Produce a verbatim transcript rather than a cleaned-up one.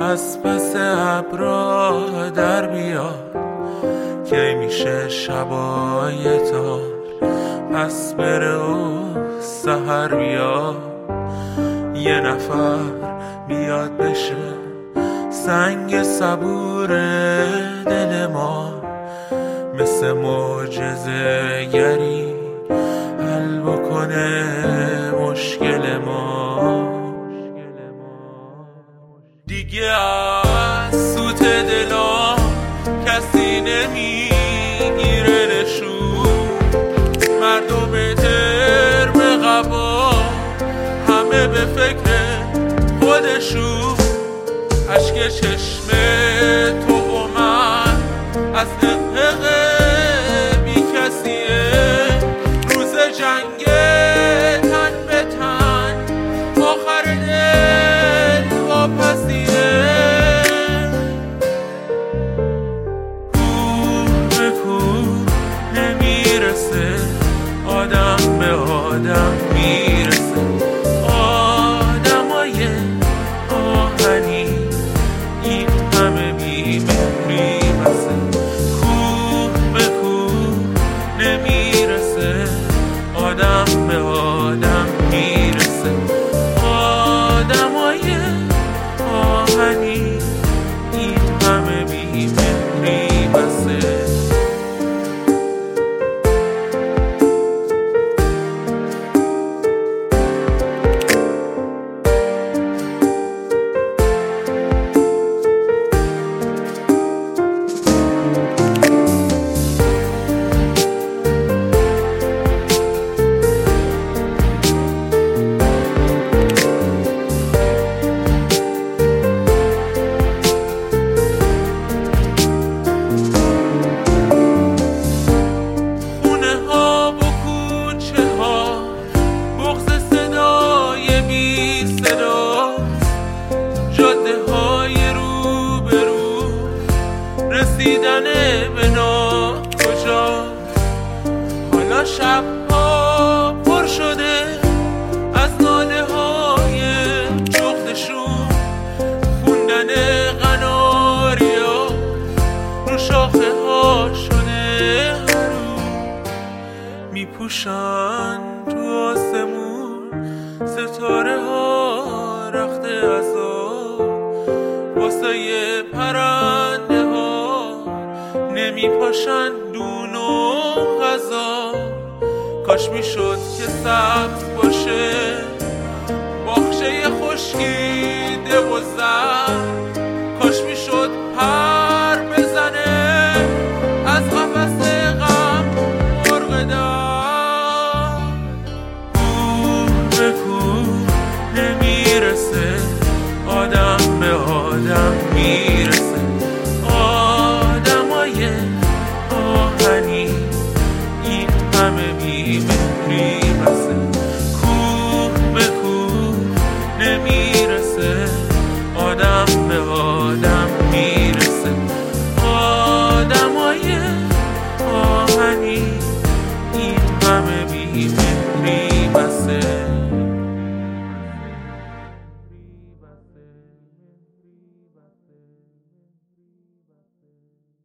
از پس ابرا در بیا که میشه شبای تار پس بره و سحر بیا یه نفر بیاد بشه سنگ صبور دل ما مثل معجزه گری حل بکنه مشکل ما دیگه از سوت دلام کسی نمیگیره نشون مردم ترم قبا همه به فکر خودشون اشک چشم تو و من از حق بی کسیه روز جنگ تن به تن آخر دل واپسیه کوه به کوه نمیرسه آدم به آدم میرسه آدمای آهنی این همه بیمهری بسه کوه به کوه نمیرسه آدم به آدم میرسه آدمای آهنی این همه بیمهری بسه رسیدن به ناکجا حالا شب ها پر شده از ناله های جغدشون خوندن قناریا رو شاخه ها شده هرو میپوشن تو آسمون ستاره ها رخت عذاب واسه یه پرنده نمی پاشن دون و غذا کاش میشد که سبز باشه باغچه خشکیده و زرد کاش میشد پر بزنه از قفس غم مرغ در کوه به کوه نمیرسه آدم به آدم میرسه آهنی این همه بیمهری